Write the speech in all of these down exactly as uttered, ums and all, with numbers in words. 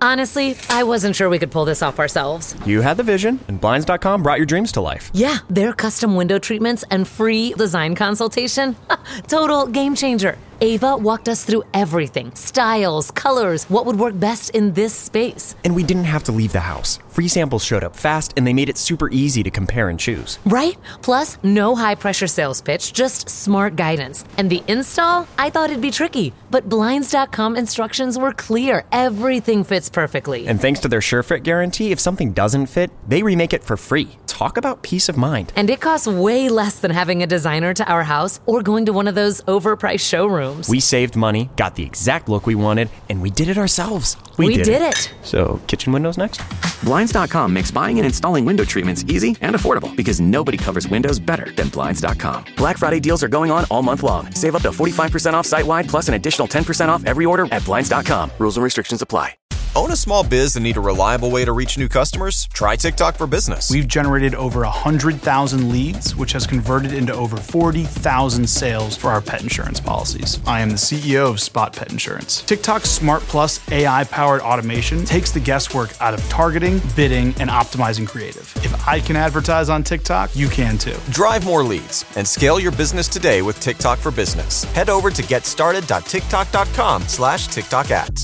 Honestly, I wasn't sure we could pull this off ourselves. You had the vision, and Blinds dot com brought your dreams to life. Yeah, their custom window treatments and free design consultation. Total game changer. Ava walked us through everything. Styles, colors, what would work best in this space. And we didn't have to leave the house. Free samples showed up fast, and they made it super easy to compare and choose. Right? Plus, no high-pressure sales pitch, just smart guidance. And the install? I thought it'd be tricky, but Blinds dot com instructions were clear. Everything fits perfectly. And thanks to their SureFit guarantee, if something doesn't fit, they remake it for free. Talk about peace of mind. And it costs way less than having a designer to our house or going to one of those overpriced showrooms. We saved money, got the exact look we wanted, and we did it ourselves. We, we did, did it. it. So, kitchen windows next? Blinds dot com makes buying and installing window treatments easy and affordable because nobody covers windows better than Blinds dot com. Black Friday deals are going on all month long. Save up to forty-five percent off site-wide plus an additional ten percent off every order at Blinds dot com. Rules and restrictions apply. Own a small biz and need a reliable way to reach new customers? Try TikTok for Business. We've generated over one hundred thousand leads, which has converted into over forty thousand sales for our pet insurance policies. I am the C E O of Spot Pet Insurance. TikTok's Smart Plus A I-powered automation takes the guesswork out of targeting, bidding, and optimizing creative. If I can advertise on TikTok, you can too. Drive more leads and scale your business today with TikTok for Business. Head over to getstarted dot tiktok dot com slash TikTok ads.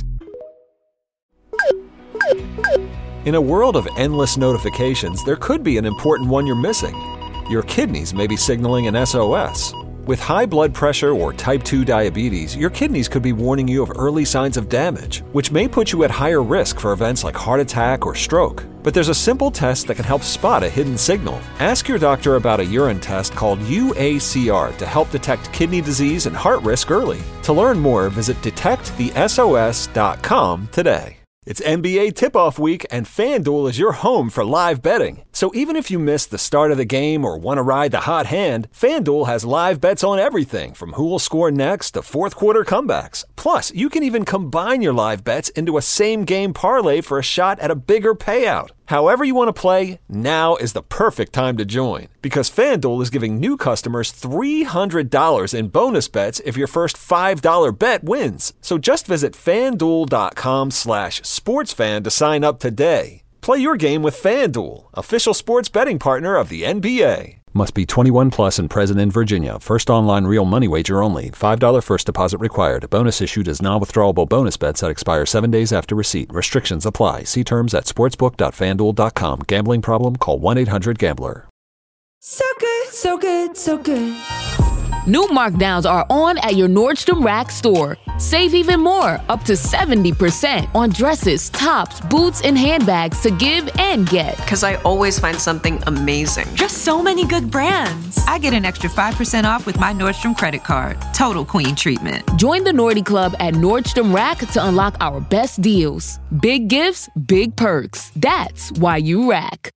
In a world of endless notifications, there could be an important one you're missing. Your kidneys may be signaling an S O S. With high blood pressure or type two diabetes, your kidneys could be warning you of early signs of damage, which may put you at higher risk for events like heart attack or stroke. But there's a simple test that can help spot a hidden signal. Ask your doctor about a urine test called U A C R to help detect kidney disease and heart risk early. To learn more, visit detect the S O S dot com today. It's N B A tip-off week, and FanDuel is your home for live betting. So even if you missed the start of the game or want to ride the hot hand, FanDuel has live bets on everything from who will score next to fourth-quarter comebacks. Plus, you can even combine your live bets into a same-game parlay for a shot at a bigger payout. However you want to play, now is the perfect time to join, because FanDuel is giving new customers three hundred dollars in bonus bets if your first five dollars bet wins. So just visit FanDuel.com slash SportsFan to sign up today. Play your game with FanDuel, official sports betting partner of the N B A. Must be twenty-one plus and present in Virginia. First online real money wager only. five dollars first deposit required. Bonus issued as non-withdrawable bonus bets that expire seven days after receipt. Restrictions apply. See terms at sportsbook dot fanduel dot com. Gambling problem? Call one eight hundred gambler. So good, so good, so good. New markdowns are on at your Nordstrom Rack store. Save even more, up to seventy percent on dresses, tops, boots, and handbags to give and get. Because I always find something amazing. Just so many good brands. I get an extra five percent off with my Nordstrom credit card. Total queen treatment. Join the Nordy Club at Nordstrom Rack to unlock our best deals. Big gifts, big perks. That's why you rack.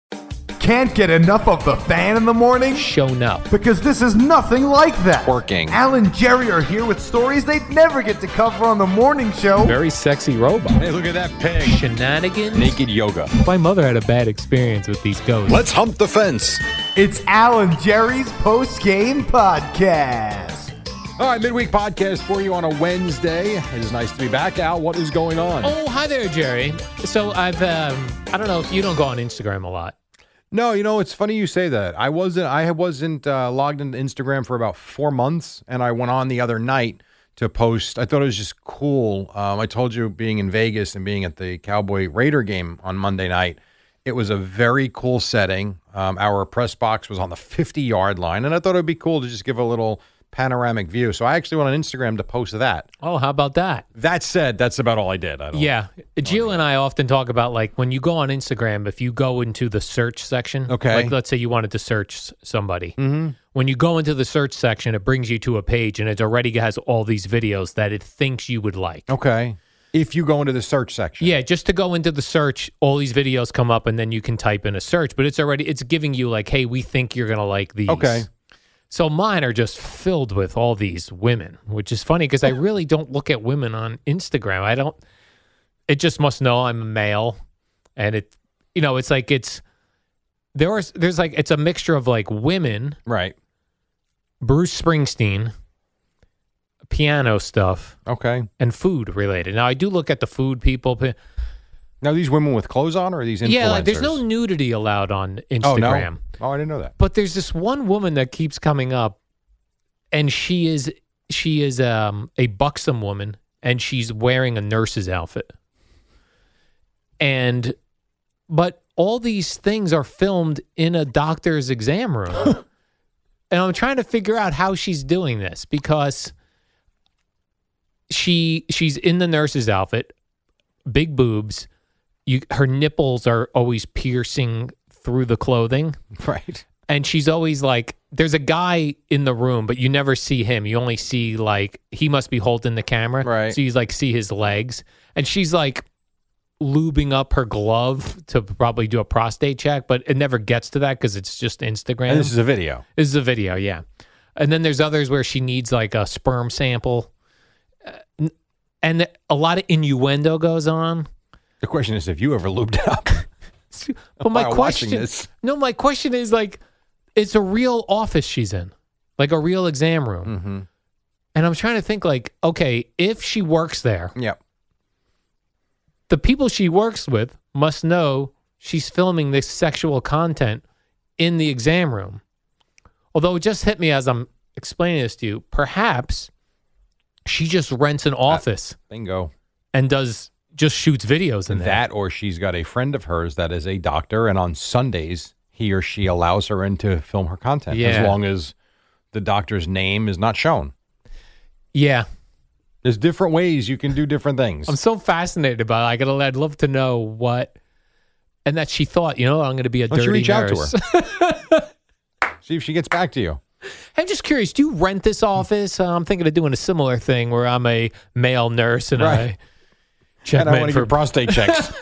Can't get enough of the fan in the morning? Shown up. Because this is nothing like that. Working. Al and Jerry are here with stories they'd never get to cover on the morning show. Very sexy robot. Hey, look at that pig. Shenanigans. Naked yoga. My mother had a bad experience with these ghosts. Let's hump the fence. It's Al and Jerry's post-game podcast. All right, midweek podcast for you on a Wednesday. It is nice to be back. Al, what is going on? Oh, hi there, Jerry. So I've, um, I don't know if you don't go on Instagram a lot. No, you know, it's funny you say that. I wasn't I wasn't uh, logged into Instagram for about four months, and I went on the other night to post. I thought it was just cool. Um, I told you, being in Vegas and being at the Cowboy Raider game on Monday night, it was a very cool setting. Um, our press box was on the fifty-yard line, and I thought it would be cool to just give a little panoramic view. So I actually went on Instagram to post that. Oh, how about that? That said, that's about all I did. I don't yeah. Jill and I often talk about, like, when you go on Instagram, if you go into the search section, okay. Like, let's say you wanted to search somebody. Mm-hmm. When you go into the search section, it brings you to a page, and it already has all these videos that it thinks you would like. Okay. If you go into the search section. Yeah, just to go into the search, all these videos come up, and then you can type in a search. But it's already, it's giving you, like, hey, we think you're going to like these. Okay. So mine are just filled with all these women, which is funny because I really don't look at women on Instagram. I don't, it just must know I'm a male. And it, you know, it's like it's, there was, there's like, it's a mixture of like women. Right. Bruce Springsteen, piano stuff. Okay. And food related. Now I do look at the food people. Now, these women with clothes on, or are these influencers? Yeah, like, there's no nudity allowed on Instagram. Oh, no? Oh, I didn't know that. But there's this one woman that keeps coming up, and she is she is um, a buxom woman, and she's wearing a nurse's outfit. And but all these things are filmed in a doctor's exam room. And I'm trying to figure out how she's doing this, because she she's in the nurse's outfit, big boobs. You, her nipples are always piercing through the clothing. Right. And she's always like, there's a guy in the room, but you never see him. You only see, like, he must be holding the camera. Right. So you, like, see his legs. And she's, like, lubing up her glove to probably do a prostate check, but it never gets to that because it's just Instagram. And this is a video. This is a video, yeah. And then there's others where she needs, like, a sperm sample. Uh, and a lot of innuendo goes on. The question is, have you ever lubed it up? But my While question, watching this. no, my question is, like, it's a real office she's in, like a real exam room. Mm-hmm. And I'm trying to think, like, okay, if she works there, yep. the people she works with must know she's filming this sexual content in the exam room. Although it just hit me as I'm explaining this to you, perhaps she just rents an office. Uh, bingo. And does just shoots videos in there. That, or she's got a friend of hers that is a doctor, and on Sundays, he or she allows her in to film her content, Yeah. as long as the doctor's name is not shown. Yeah. There's different ways you can do different things. I'm so fascinated by it. Like, I'd love to know what, and that she thought, you know, I'm going to be a Why don't you dirty reach out to nurse. her? See if she gets back to you. I'm just curious, do you rent this office? Uh, I'm thinking of doing a similar thing where I'm a male nurse and Right. I check And I men want to for get prostate checks.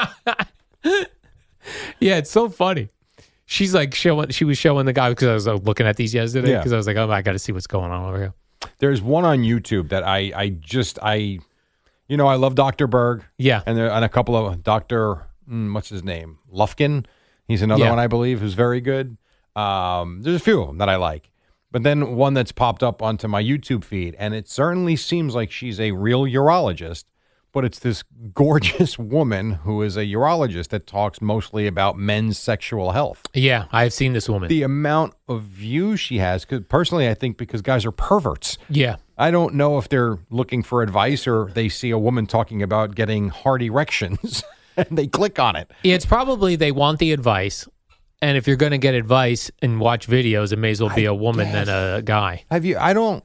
Yeah, it's so funny. She's like showing, she was showing the guy, because I was uh, looking at these yesterday, Yeah. because I was like, oh, I got to see what's going on over here. There's one on YouTube that I, I just, I, you know, I love Doctor Berg. Yeah. And there, and a couple of Doctor, mm, what's his name? Lufkin. He's another Yeah. one, I believe, who's very good. Um, there's a few of them that I like. But then one that's popped up onto my YouTube feed, and it certainly seems like she's a real urologist, but it's this gorgeous woman who is a urologist that talks mostly about men's sexual health. Yeah, I've seen this woman. The amount of views she has, because personally, I think because guys are perverts. Yeah. I don't know if they're looking for advice or they see a woman talking about getting hard erections and they click on it. Yeah, it's probably they want the advice. And if you're going to get advice and watch videos, it may as well be I a woman guess. than a guy. Have you? I don't.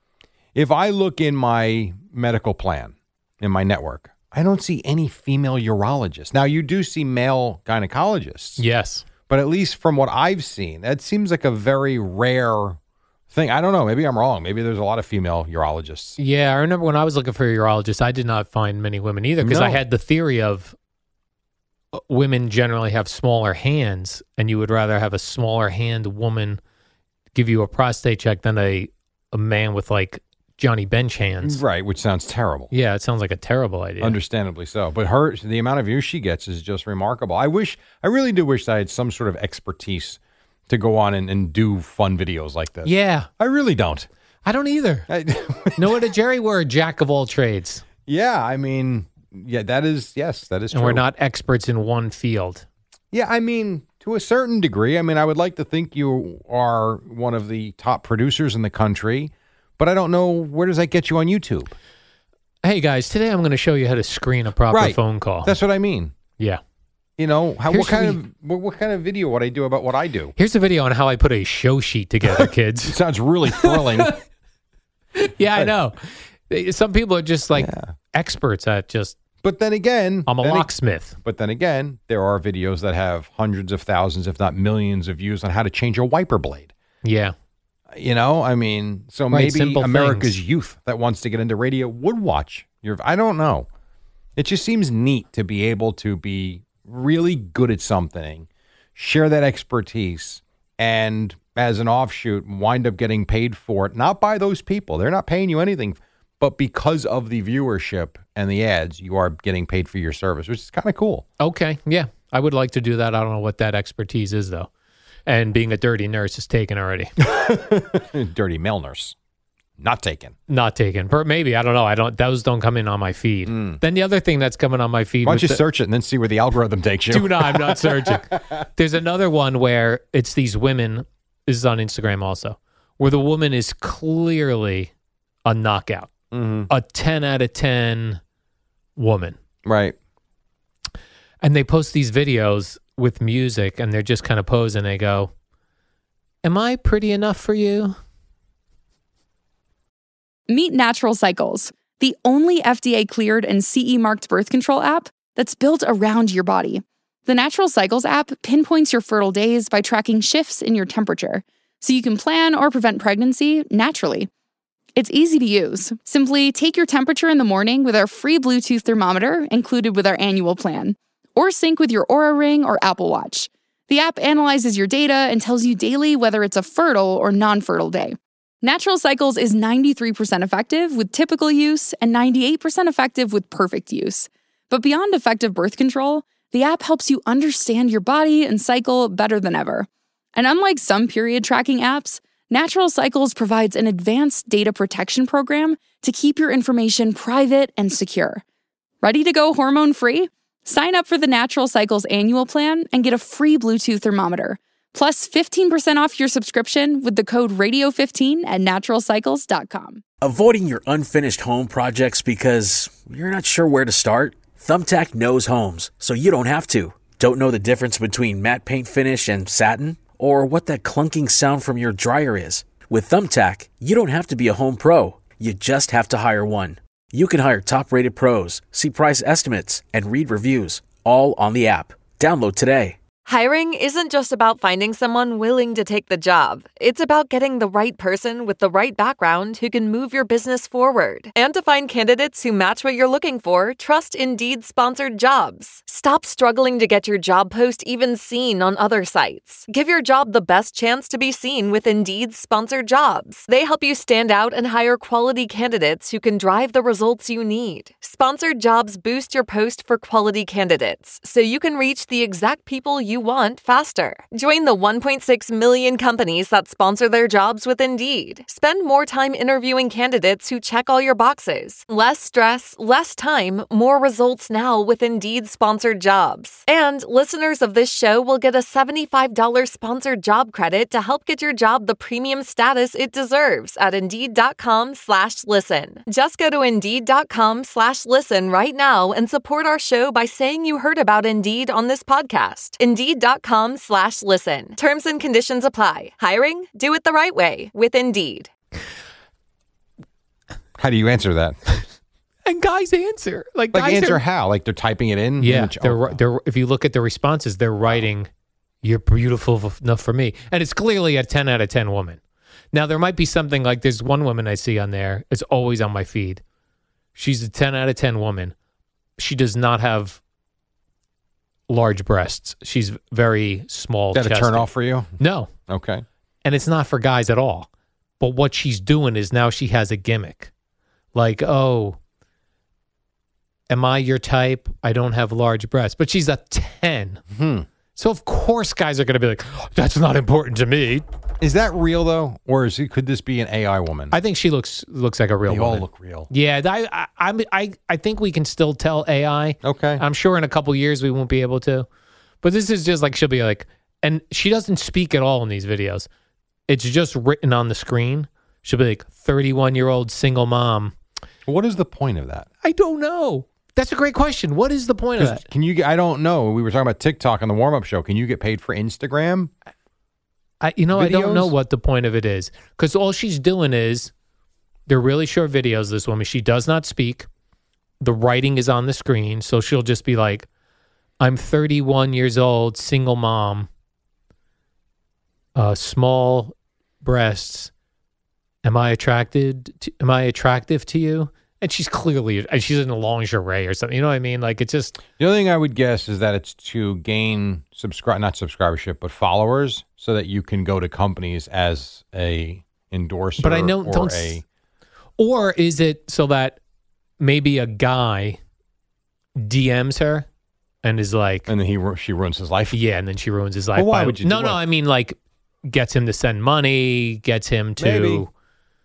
If I look in my medical plan, in my network, I don't see any female urologists. Now, you do see male gynecologists. Yes. But at least from what I've seen, that seems like a very rare thing. I don't know. Maybe I'm wrong. Maybe there's a lot of female urologists. Yeah, I remember when I was looking for a urologist, I did not find many women either, because No. I had the theory of uh, women generally have smaller hands, and you would rather have a smaller hand woman give you a prostate check than a, a man with like Johnny Bench hands. Right, which sounds terrible. Yeah, it sounds like a terrible idea. Understandably so. But her, the amount of views she gets is just remarkable. I wish, I really do wish I had some sort of expertise to go on and, and do fun videos like this. Yeah. I really don't. I don't either. No, what did Jerry? We're a jack of all trades. Yeah, I mean, yeah, that is, yes, that is And true. we're not experts in one field. Yeah, I mean, to a certain degree. I mean, I would like to think you are one of the top producers in the country, but I don't know, where does that get you on YouTube? Hey, guys, today I'm going to show you how to screen a proper Right. phone call. That's what I mean. Yeah. You know, how, Here's what kind what of what, what kind of video would I do about what I do? Here's a video on how I put a show sheet together, kids. It sounds really thrilling. Yeah, I know. Some people are just like experts at just, But then again, I'm a then ag- locksmith. But then again, there are videos that have hundreds of thousands, if not millions, of views on how to change a wiper blade. Yeah. You know, I mean, so Right, maybe simple America's things. youth that wants to get into radio would watch your. I don't know. It just seems neat to be able to be really good at something, share that expertise, and as an offshoot, wind up getting paid for it, not by those people. They're not paying you anything, but because of the viewership and the ads, you are getting paid for your service, which is kind of cool. Okay. Yeah. I would like to do that. I don't know what that expertise is, though. And being a dirty nurse is taken already. Dirty male nurse. not taken. Not taken. Per- Maybe. I don't know. I don't. Those don't come in on my feed. Mm. Then the other thing that's coming on my feed. Why don't you the, search it and then see where the algorithm takes you? Do not. I'm not searching. There's another one where it's these women. This is on Instagram also, where the woman is clearly a knockout, mm-hmm. a ten out of ten woman. Right. And they post these videos with music, and they're just kind of posing. They go, "Am I pretty enough for you?" Meet Natural Cycles, the only F D A-cleared and C E-marked birth control app that's built around your body. The Natural Cycles app pinpoints your fertile days by tracking shifts in your temperature, so you can plan or prevent pregnancy naturally. It's easy to use. Simply take your temperature in the morning with our free Bluetooth thermometer included with our annual plan, or sync with your Oura Ring or Apple Watch. The app analyzes your data and tells you daily whether it's a fertile or non-fertile day. Natural Cycles is ninety-three percent effective with typical use and ninety-eight percent effective with perfect use. But beyond effective birth control, the app helps you understand your body and cycle better than ever. And unlike some period tracking apps, Natural Cycles provides an advanced data protection program to keep your information private and secure. Ready to go hormone-free? Sign up for the Natural Cycles annual plan and get a free Bluetooth thermometer, plus fifteen percent off your subscription with the code radio fifteen at natural cycles dot com. Avoiding your unfinished home projects because you're not sure where to start? Thumbtack knows homes, so you don't have to. Don't know the difference between matte paint finish and satin? Or what that clunking sound from your dryer is? With Thumbtack, you don't have to be a home pro. You just have to hire one. You can hire top-rated pros, see price estimates, and read reviews, all on the app. Download today. Hiring isn't just about finding someone willing to take the job. It's about getting the right person with the right background who can move your business forward. And to find candidates who match what you're looking for, trust Indeed-sponsored jobs. Stop struggling to get your job post even seen on other sites. Give your job the best chance to be seen with Indeed-sponsored jobs. They help you stand out and hire quality candidates who can drive the results you need. Sponsored jobs boost your post for quality candidates, so you can reach the exact people you want faster. Join the one point six million companies that sponsor their jobs with Indeed. Spend more time interviewing candidates who check all your boxes. Less stress, less time, more results now with Indeed-sponsored jobs. And listeners of this show will get a seventy-five dollars sponsored job credit to help get your job the premium status it deserves at Indeed.com slash listen. Just go to Indeed.com slash listen right now and support our show by saying you heard about Indeed on this podcast. Indeed.com slash listen. Terms and conditions apply. Hiring? Do it the right way with Indeed. How do you answer that? And guys answer. Like, like guys answer are, how? Like they're typing it in? Yeah. Which, They're, oh, they're, if you look at the responses, they're writing, "You're beautiful enough for me." And it's clearly a ten out of ten woman. Now, there might be something like there's one woman I see on there. It's always on my feed. She's a ten out of ten woman. She does not have large breasts. She's very small. Is that a turn off for you? No. Okay. And it's not for guys at all. But what she's doing is now she has a gimmick. Like, oh, am I your type? I don't have large breasts. But she's a ten. Hmm. So, of course, guys are going to be like, oh, that's not important to me. Is that real, though? Or is it, could this be an A I woman? I think she looks looks like a real they woman. They all look real. Yeah, I, I, I, I think we can still tell A I. Okay. I'm sure in a couple years we won't be able to. But this is just like, she'll be like, and she doesn't speak at all in these videos. It's just written on the screen. She'll be like, thirty-one-year-old single mom. What is the point of that? I don't know. That's a great question. What is the point of that? Can you get, I don't know. We were talking about TikTok on the warm-up show. Can you get paid for Instagram? I, you know, videos? I don't know what the point of it is. Because all she's doing is, they're really short videos, this woman. She does not speak. The writing is on the screen. So she'll just be like, I'm thirty-one years old, single mom, uh, small breasts. Am I attracted? To, am I attractive to you? And she's clearly, she's in a lingerie or something. You know what I mean? Like, it's just. The only thing I would guess is that it's to gain subscribe, not subscribership, but followers, so that you can go to companies as a endorser. But I know, or don't. A, or is it so that maybe a guy D Ms her and is like, and then he she ruins his life. Yeah, and then she ruins his life. Well, why by, would you? No, do no. what? I mean, like, gets him to send money, gets him to. Maybe.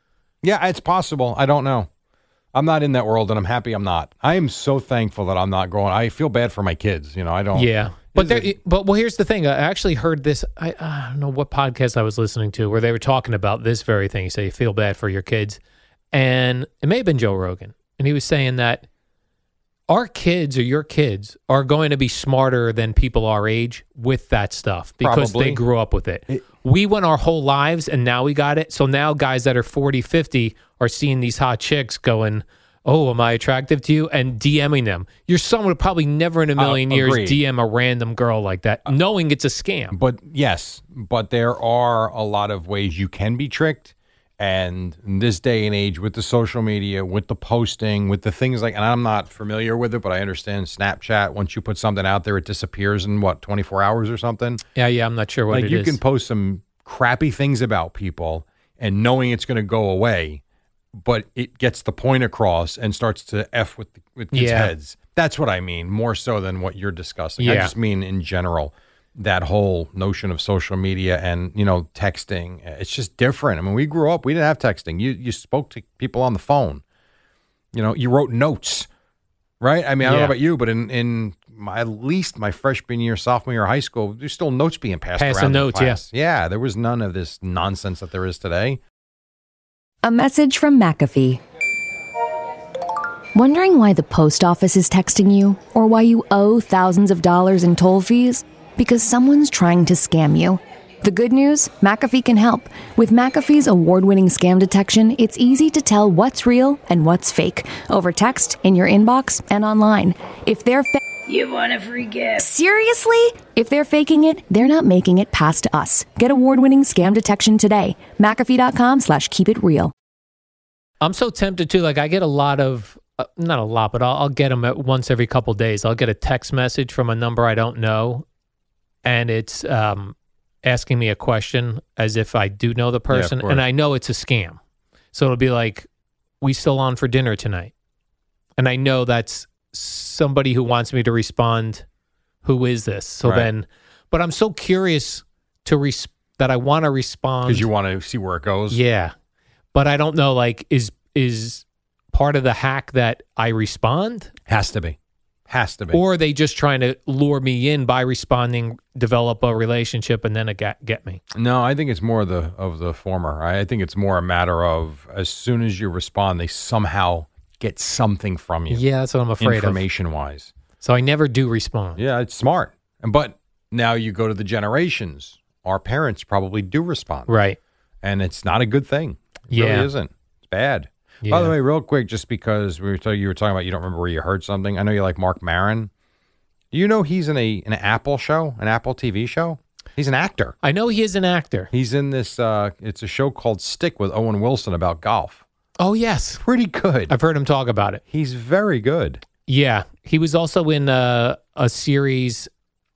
Yeah, it's possible. I don't know. I'm not in that world, and I'm happy I'm not. I am so thankful that I'm not going. I feel bad for my kids. You know, I don't. Yeah. But there, but well, here's the thing. I actually heard this. I, I don't know what podcast I was listening to where they were talking about this very thing. You say you feel bad for your kids, and it may have been Joe Rogan, and he was saying that our kids or your kids are going to be smarter than people our age with that stuff because Probably. they grew up with it. it. We went our whole lives, and now we got it. So now guys that are forty, fifty are seeing these hot chicks going, oh, am I attractive to you? And DMing them. You're someone who probably never in a million Uh, years agreed. D M a random girl like that, knowing it's a scam. But yes, but there are a lot of ways you can be tricked. And in this day and age, with the social media, with the posting, with the things like, and I'm not familiar with it, but I understand Snapchat, once you put something out there, it disappears in what, twenty-four hours or something? Yeah, yeah, I'm not sure what like it you is. can post some crappy things about people and knowing it's going to go away, but it gets the point across and starts to F with, with kids' Yeah. heads. That's what I mean, more so than what you're discussing. I Yeah. just mean in general, that whole notion of social media and, you know, texting. It's just different. I mean, we grew up, we didn't have texting. You you spoke to people on the phone. You know, you wrote notes, right? I mean, I don't know Yeah. about you, but in, in my, at least my freshman year, sophomore year of high school, there's still notes being passed Passing around. in notes, yeah. class. Yeah, there was none of this nonsense that there is today. A message from McAfee. Wondering why the post office is texting you or why you owe thousands of dollars in toll fees? Because someone's trying to scam you. The good news? McAfee can help. With McAfee's award-winning scam detection, it's easy to tell what's real and what's fake over text, in your inbox, and online. If they're fa- You want a free gift? Seriously? If they're faking it, they're not making it past us. Get award-winning scam detection today. McAfee.com slash keep it real. I'm so tempted to, like, I get a lot of, uh, not a lot, but I'll, I'll get them at once every couple days. I'll get a text message from a number I don't know, and it's um, asking me a question as if I do know the person, course. and I know it's a scam. So it'll be like, we still on for dinner tonight? And I know that's somebody who wants me to respond, who is this? So Right. then, but I'm so curious to res- that I want to respond. Because you want to see where it goes. Yeah. But I don't know, like, is is part of the hack that I respond? Has to be. Has to be. Or are they just trying to lure me in by responding, develop a relationship, and then it get, get me? No, I think it's more of the of the former. I I think it's more a matter of as soon as you respond, they somehow get something from you. Yeah, that's what I'm afraid of. Information wise. So I never do respond. Yeah, it's smart. But now you go to the generations. Our parents probably do respond. Right. And it's not a good thing. It Yeah. really isn't. It's bad. Yeah. By the way, real quick, just because we were talking, you were talking about you don't remember where you heard something. I know you like Mark Maron. Do you know he's in a an Apple show, an Apple T V show? He's an actor. I know he is an actor. He's in this, uh, it's a show called Stick with Owen Wilson about golf. Oh, yes. Pretty good. I've heard him talk about it. He's very good. Yeah. He was also in uh, a series.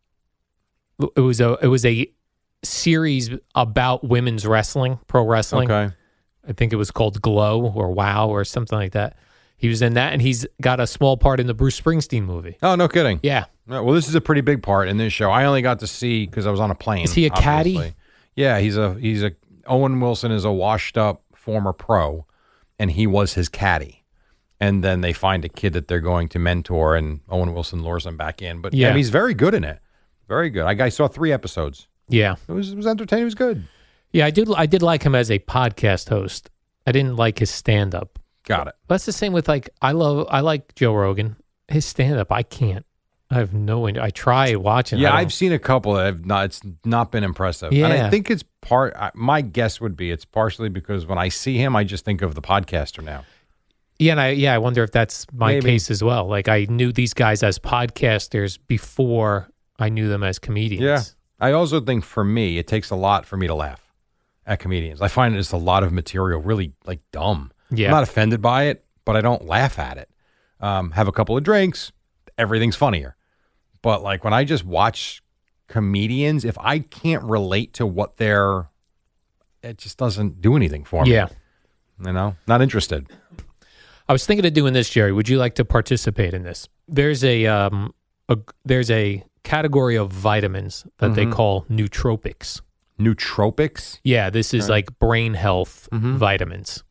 It was a it was a series about women's wrestling, pro wrestling. Okay. I think it was called Glow or Wow or something like that. He was in that, and he's got a small part in the Bruce Springsteen movie. Oh, no kidding. Yeah. No, well, this is a pretty big part in this show. I only got to see because I was on a plane. Is he a caddy? obviously. Yeah, he's a he's a Owen Wilson is a washed up former pro, and he was his caddy. And then they find a kid that they're going to mentor, and Owen Wilson lures him back in. But yeah, Yeah. he's very good in it. Very good. I, I saw three episodes. Yeah. It was it was entertaining. It was good. Yeah, I did I did like him as a podcast host. I didn't like his stand up. Got it. But that's the same with like I love I like Joe Rogan. His stand up, I can't. I have no idea. I try watching. Yeah, I don't- I've seen a couple that have not. It's not been impressive. And I Yeah. think it's part. I- My guess would be it's partially because when I see him, I just think of the podcaster now. Yeah, and I yeah, I wonder if that's my Maybe. case as well. Like I knew these guys as podcasters before I knew them as comedians. Yeah. I also think for me, it takes a lot for me to laugh at comedians. I find it's a lot of material really like dumb. Yeah. I'm not offended by it, but I don't laugh at it. Um, have a couple of drinks, everything's funnier. But like when I just watch comedians, if I can't relate to what they're, it just doesn't do anything for me. Yeah. You know, not interested. I was thinking of doing this, Jerry. Would you like to participate in this? There's a um a there's a category of vitamins that they Mhm. call nootropics. Nootropics? Yeah, this is Okay. like brain health Mhm. vitamins.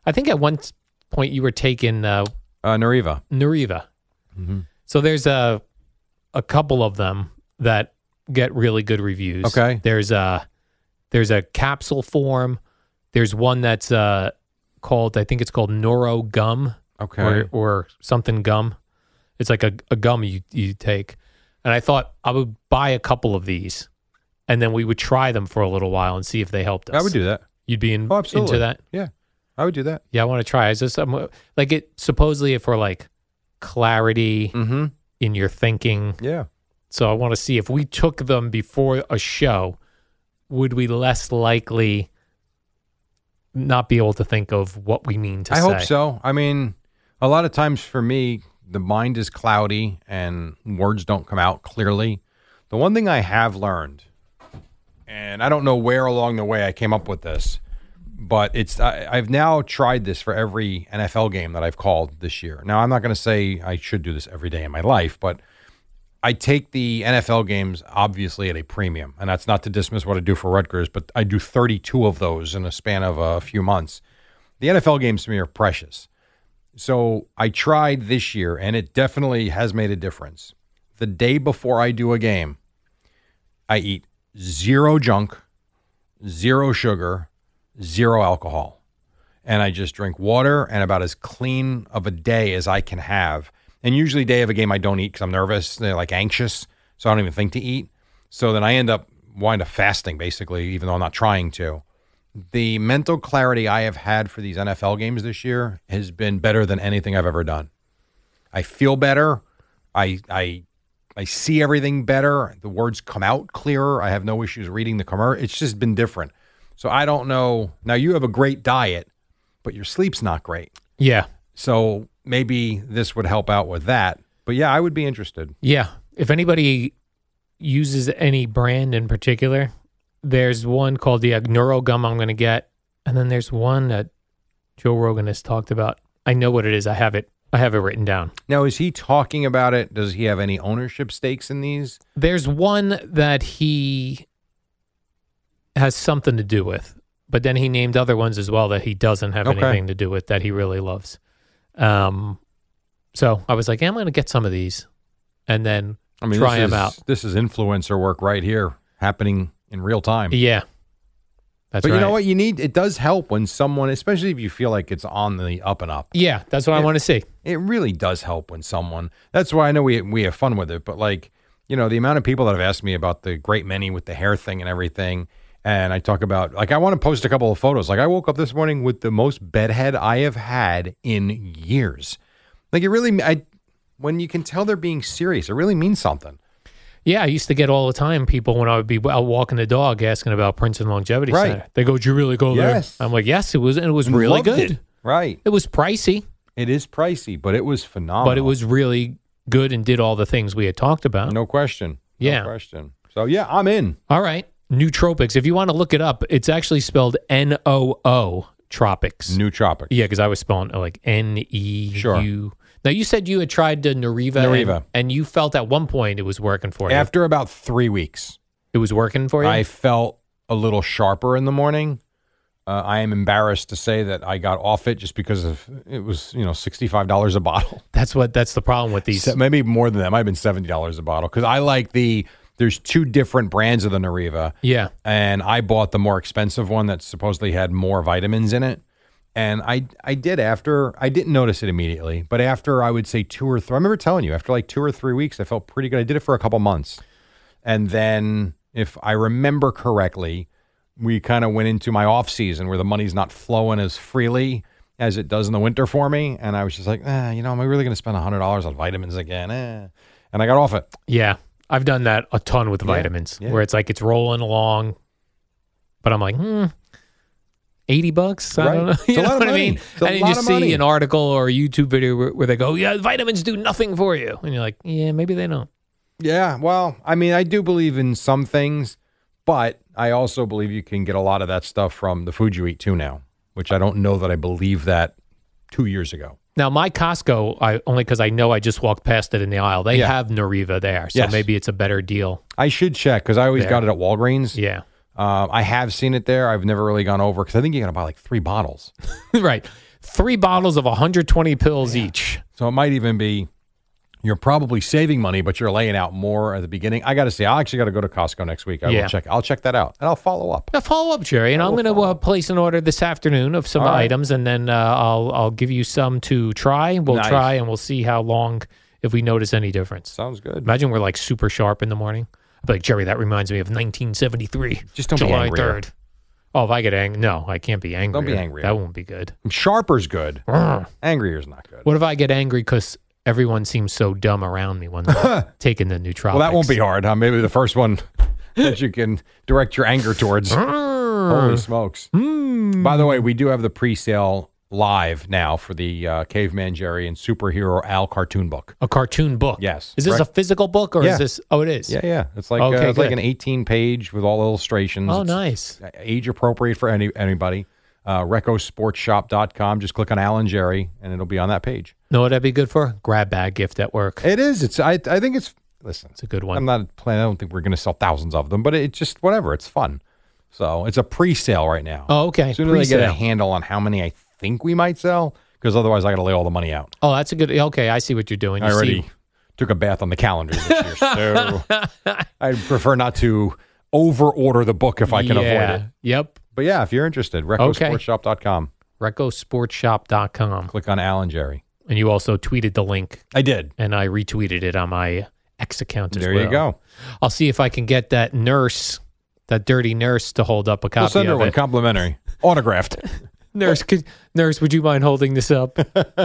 I think at one point you were taking uh, Uh, Nariva. Nariva. Mm-hmm. So there's a a couple of them that get really good reviews. Okay. There's a there's a capsule form. There's one that's uh, called I think it's called Neuro Gum. Okay. Or, or something gum. It's like a, a gum you you take. And I thought I would buy a couple of these, and then we would try them for a little while and see if they helped us. I would do that. You'd be in, Oh, absolutely. into that? Yeah, I would do that. Yeah, I want to try. Is this um, like it supposedly for like clarity Mm-hmm. in your thinking? Yeah. So I want to see if we took them before a show, would we less likely not be able to think of what we mean to I say? hope so. I mean, a lot of times for me, the mind is cloudy and words don't come out clearly. The one thing I have learned, and I don't know where along the way I came up with this, but it's I, I've now tried this for every N F L game that I've called this year. Now, I'm not going to say I should do this every day in my life, but I take the N F L games obviously at a premium, and that's not to dismiss what I do for Rutgers, but I do thirty-two of those in a span of a few months. The N F L games to me are precious. So I tried this year, and it definitely has made a difference. The day before I do a game, I eat zero junk, zero sugar, zero alcohol. And I just drink water and about as clean of a day as I can have. And usually day of a game I don't eat because I'm nervous, they're like anxious, so I don't even think to eat. So then I end up wind up fasting basically, even though I'm not trying to. The mental clarity I have had for these N F L games this year has been better than anything I've ever done. I feel better. I I I see everything better. The words come out clearer. I have no issues reading the commercial. It's just been different. So I don't know. Now you have a great diet, but your sleep's not great. Yeah. So maybe this would help out with that. But yeah, I would be interested. Yeah. If anybody uses any brand in particular, there's one called the Neuro Gum I'm going to get. And then there's one that Joe Rogan has talked about. I know what it is. I have it. I have it written down. Now, is he talking about it? Does he have any ownership stakes in these? There's one that he has something to do with, but then he named other ones as well that he doesn't have Okay. anything to do with that he really loves. Um, so I was like, yeah, I'm going to get some of these and then I mean, try this them is- out. This is influencer work right here happening in real time. Yeah. That's but right. you know what? You need, it does help when someone, especially if you feel like it's on the up and up. Yeah, that's what I want to see. It really does help when someone, that's why I know we we have fun with it, but like, you know, the amount of people that have asked me about the great many with the hair thing and everything, and I talk about, like, I want to post a couple of photos. Like, I woke up this morning with the most bedhead I have had in years. Like, it really, I when you can tell they're being serious, it really means something. Yeah, I used to get all the time people when I would be out walking the dog asking about Princeton Longevity Right. Center. They go, "Did you really go Yes. there?" I'm like, "Yes, it was, and it was really Loved good. it. Right. It was pricey, It is pricey, but it was phenomenal. but it was really good and did all the things we had talked about." No question. Yeah. No question. So, yeah, I'm in. All right, Nootropics. If you want to look it up, it's actually spelled N O O Tropics. Nootropics. Yeah, because I was spelling it like N E U. Sure. Now you said you had tried the Nariva, Nariva. And, and you felt at one point it was working for you. After about three weeks, it was working for you. I felt a little sharper in the morning. Uh, I am embarrassed to say that I got off it just because of it was, you know, sixty-five dollars a bottle. That's what. That's the problem with these. Se- Maybe more than that. It might have been seventy dollars a bottle because I like the. There's two different brands of the Nariva. Yeah. And I bought the more expensive one that supposedly had more vitamins in it. And I I did after, I didn't notice it immediately, but after I would say two or three, I remember telling you, after like two or three weeks, I felt pretty good. I did it for a couple months. And then if I remember correctly, we kind of went into my off season where the money's not flowing as freely as it does in the winter for me. And I was just like, eh, you know, am I really going to spend one hundred dollars on vitamins again? Eh. And I got off it. Yeah, I've done that a ton with Yeah, vitamins, yeah. where it's like it's rolling along, but I'm like, hmm, eighty bucks. I Right. don't know. It's a You know lot of what I money. mean? It's a And you lot just of see money. an article or a YouTube video where, where they go, "Yeah, vitamins do nothing for you," and you're like, "Yeah, maybe they don't." Yeah, well, I mean, I do believe in some things, but I also believe you can get a lot of that stuff from the food you eat too now, which I don't know that I believe that two years ago. Now, my Costco, I only because I know I just walked past it in the aisle. They Yeah. have Nariva there, so Yes. maybe it's a better deal. I should check because I always There. got it at Walgreens. Yeah. Uh, I have seen it there. I've never really gone over because I think you got to buy like three bottles. Right. three bottles of one hundred twenty pills each. So it might even be you're probably saving money, but you're laying out more at the beginning. I got to say, I actually got to go to Costco next week. I Yeah. will check. I'll check that out, and I'll follow up. Now follow up, Jerry, and I'm going to uh, place an order this afternoon of some All right. items, and then uh, I'll I'll give you some to try. We'll Nice. try, and we'll see how long if we notice any difference. Sounds good. Imagine we're like super sharp in the morning. I'll be like, Jerry, that reminds me of nineteen seventy-three. Just don't be July angry. third. Oh, if I get angry, no, I can't be angry. Don't be angry. That won't be good. Sharper's good. Ugh. Angrier's not good. What if I get angry because everyone seems so dumb around me when they're taking the nootropics? Well, that won't be hard, huh? Maybe the first one that you can direct your anger towards. Holy smokes. By the way, we do have the pre-sale live now for the uh, Caveman Jerry and Superhero Al cartoon book. A cartoon book? Yes. Is this Right. a physical book or Yeah. is this? Oh, it is. Yeah, yeah. It's like Okay, uh, it's like good. an eighteen page with all illustrations. Oh, It's nice. age appropriate for any anybody. Uh, Reco Sports Shop dot com. Just click on Al and Jerry, and it'll be on that page. Know what that'd be good for? Grab bag gift at work. It is. It's. I. I think it's. Listen, it's a good one. I'm not planning. I don't think we're going to sell thousands of them, but it's just whatever. It's fun. So it's a pre-sale right now. Oh, okay. As soon as I get a Pre-sale. handle on how many I think we might sell, because otherwise I got to lay all the money out. Oh, that's a good. Okay, I see what you're doing. You I already see- took a bath on the calendar this year, so I prefer not to over order the book if I can avoid Yeah. it. Yep. But yeah, if you're interested, Reco Okay. Sports Shop dot com. Reco Sports Shop dot com. Click on Al and Jerry. And you also tweeted the link. I did. And I retweeted it on my X account as There well. you go. I'll see if I can get that nurse, that dirty nurse, to hold up a We'll copy send her of one it. complimentary, autographed. Nurse, could, nurse, would you mind holding this up?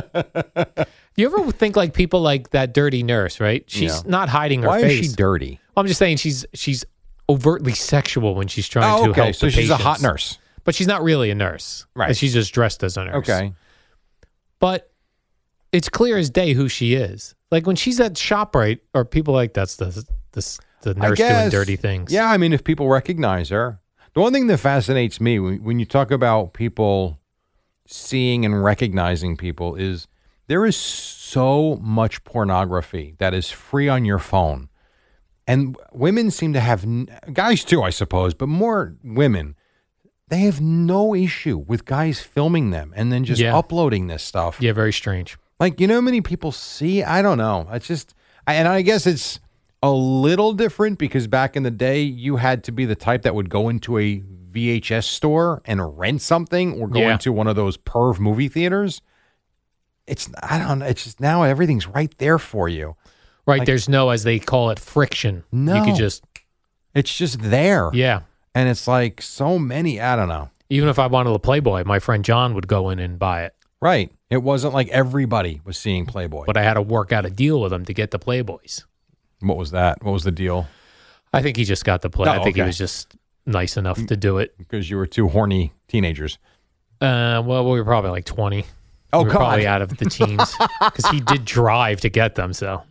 You ever think like people like that dirty nurse, right? She's Yeah. not hiding her Why face. is she dirty? I'm just saying she's she's overtly sexual when she's trying Oh, to okay. help So the she's a hot patients. nurse. But she's not really a nurse. Right. She's just dressed as a nurse. Okay. But it's clear as day who she is. Like when she's at ShopRite, or people like that's the the, the I nurse doing guess. dirty things. Yeah, I mean, if people recognize her. The one thing that fascinates me when, when you talk about people seeing and recognizing people is there is so much pornography that is free on your phone. And women seem to have, n- guys too, I suppose, but more women, they have no issue with guys filming them and then just Yeah. uploading this stuff. Yeah, very strange. Like, you know how many people see? I don't know. It's just, I- and I guess it's a little different because back in the day, you had to be the type that would go into a V H S store and rent something or go Yeah. into one of those perv movie theaters. It's, I don't know. It's just now everything's right there for you. Right. Like- There's no, as they call it, friction. No. You could just, It's just there. yeah. And it's like so many, I don't know. Even if I wanted a Playboy, my friend John would go in and buy it. Right. It wasn't like everybody was seeing Playboy. But I had to work out a deal with him to get the Playboys. What was that? What was the deal? I think he just got the play. Oh, I think he okay. was just nice enough to do it. Because you were two horny teenagers. Uh, well, we were probably like twenty. Oh, we were God. probably out of the teens because he did drive to get them. So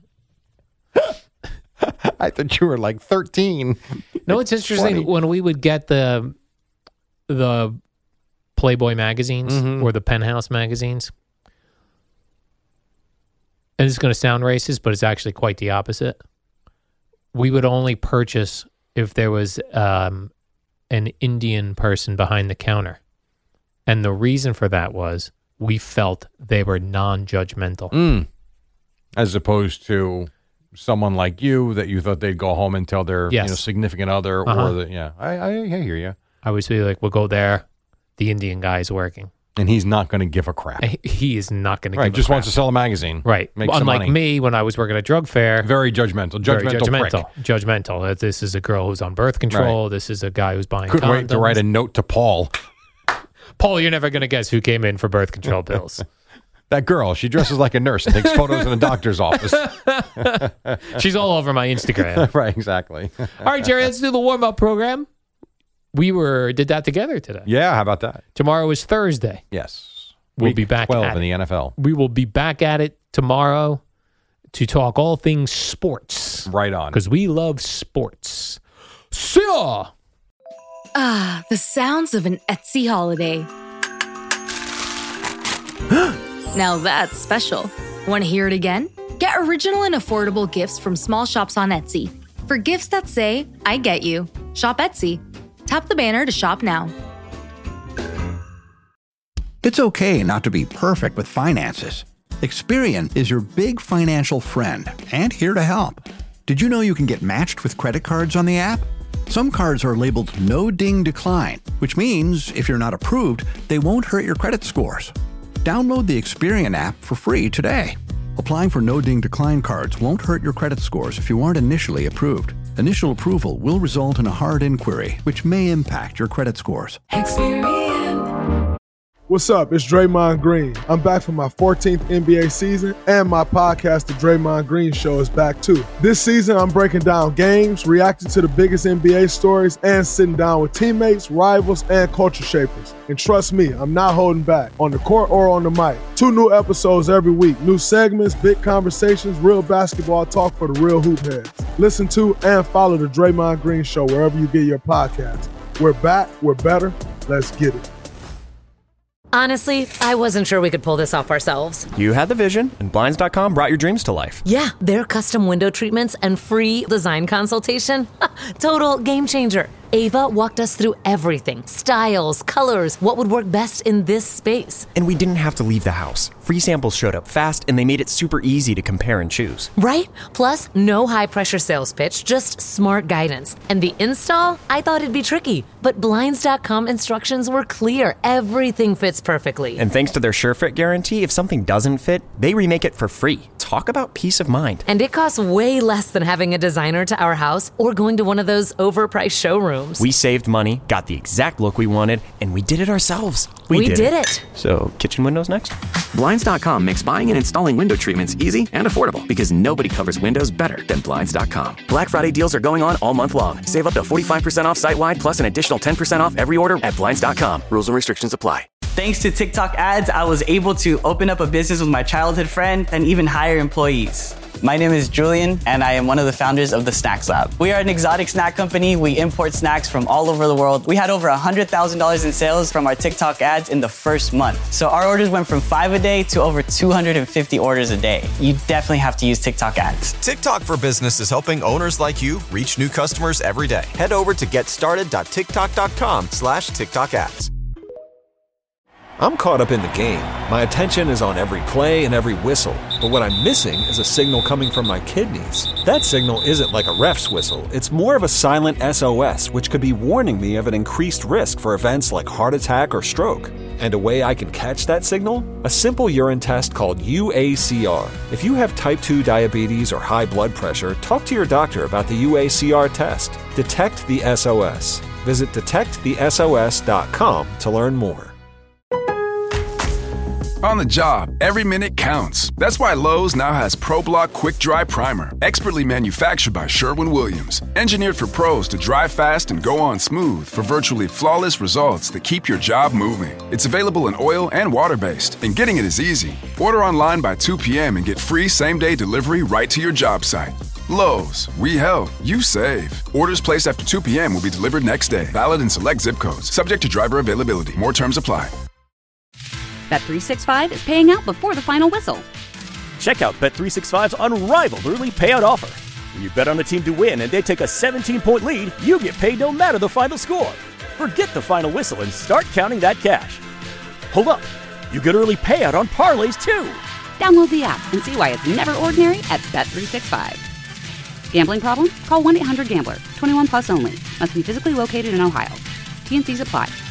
I thought you were like thirteen. no, it's interesting twenty. when we would get the the Playboy magazines Mhm. or the Penthouse magazines. And it's going to sound racist, but it's actually quite the opposite. We would only purchase if there was um, an Indian person behind the counter. And the reason for that was we felt they were non-judgmental. Mm. As opposed to someone like you that you thought they'd go home and tell their Yes. you know, significant other Uh-huh. or the yeah. I, I I hear you. I would be like, we'll go there. The Indian guy is working. And he's not going to give a crap. He- He is not going to Right, give a just crap. wants to sell a magazine. Right. Make some Unlike money. me when I was working at a drug fair. Very judgmental. Judgmental. Very judgmental. prick. Judgmental. That This is a girl who's on birth control. This is a guy who's buying Couldn't condoms. wait to write a note to Paul. Paul, you're never going to guess who came in for birth control pills. That girl, she dresses like a nurse and takes photos in a doctor's office. She's all over my Instagram. Right, exactly. All right, Jerry, let's do the warm-up program. We were did that together today. Yeah, how about that? Tomorrow is Thursday. Yes. We'll Week be back twelve at in it. the N F L. We will be back at it tomorrow to talk all things sports. Right on. Because we love sports. See ya! Ah, the sounds of an Etsy holiday. Now that's special. Want to hear it again? Get original and affordable gifts from small shops on Etsy. For gifts that say, I get you, shop Etsy. Tap the banner to shop now. The It's okay not to be perfect with finances. Experian is your big financial friend and here to help. Did you know you can get matched with credit cards on the app? Some cards are labeled No Ding Decline, which means if you're not approved, they won't hurt your credit scores. Download the Experian app for free today. Applying for No Ding Decline cards won't hurt your credit scores if you aren't initially approved. Initial approval will result in a hard inquiry, which may impact your credit scores. Experian. What's up? It's Draymond Green. I'm back for my fourteenth N B A season, and my podcast, The Draymond Green Show, is back too. This season, I'm breaking down games, reacting to the biggest N B A stories, and sitting down with teammates, rivals, and culture shapers. And trust me, I'm not holding back, on the court or on the mic. Two new episodes every week. New segments, big conversations, real basketball talk for the real hoop heads. Listen to and follow The Draymond Green Show wherever you get your podcasts. We're back, we're better, let's get it. Honestly, I wasn't sure we could pull this off ourselves. You had the vision, and Blinds dot com brought your dreams to life. Yeah, their custom window treatments and free design consultation. Total game changer. Ava walked us through everything. Styles, colors, what would work best in this space. And we didn't have to leave the house. Free samples showed up fast, and they made it super easy to compare and choose. Right? Plus, no high-pressure sales pitch, just smart guidance. And the install? I thought it'd be tricky, but Blinds dot com instructions were clear. Everything fits perfectly. And thanks to their SureFit guarantee, if something doesn't fit, they remake it for free. Talk about peace of mind. And it costs way less than having a designer to our house or going to one of those overpriced showrooms. We saved money, got the exact look we wanted, and we did it ourselves. We, we did, did it. it. So, kitchen windows next? Blinds dot com makes buying and installing window treatments easy and affordable because nobody covers windows better than Blinds dot com. Black Friday deals are going on all month long. Save up to forty-five percent off site-wide plus an additional ten percent off every order at Blinds dot com. Rules and restrictions apply. Thanks to TikTok ads, I was able to open up a business with my childhood friend and even hire employees. My name is Julian, and I am one of the founders of the Snacks Lab. We are an exotic snack company. We import snacks from all over the world. We had over one hundred thousand dollars in sales from our TikTok ads in the first month. So our orders went from five a day to over two hundred fifty orders a day. You definitely have to use TikTok ads. TikTok for Business is helping owners like you reach new customers every day. Head over to getstarted.tiktok.com slash TikTok ads. I'm caught up in the game. My attention is on every play and every whistle. But what I'm missing is a signal coming from my kidneys. That signal isn't like a ref's whistle. It's more of a silent S O S, which could be warning me of an increased risk for events like heart attack or stroke. And a way I can catch that signal? A simple urine test called U A C R. If you have type two diabetes or high blood pressure, talk to your doctor about the U A C R test. Detect the S O S. Visit detect the S O S dot com to learn more. On the job, every minute counts. That's why Lowe's now has ProBlock Quick Dry Primer, expertly manufactured by Sherwin-Williams. Engineered for pros to dry fast and go on smooth for virtually flawless results that keep your job moving. It's available in oil and water-based, and getting it is easy. Order online by two p.m. and get free same-day delivery right to your job site. Lowe's, we help, you save. Orders placed after two p.m. will be delivered next day. Valid in select zip codes. Subject to driver availability. More terms apply. Bet three sixty-five is paying out before the final whistle. Check out Bet three sixty-five's unrivaled early payout offer. When you bet on a team to win and they take a seventeen-point lead, you get paid no matter the final score. Forget the final whistle and start counting that cash. Hold up, you get early payout on parlays too. Download the app and see why it's never ordinary at Bet three sixty-five. Gambling problem? Call one eight hundred gambler. twenty-one plus only. Must be physically located in Ohio. T and C's apply.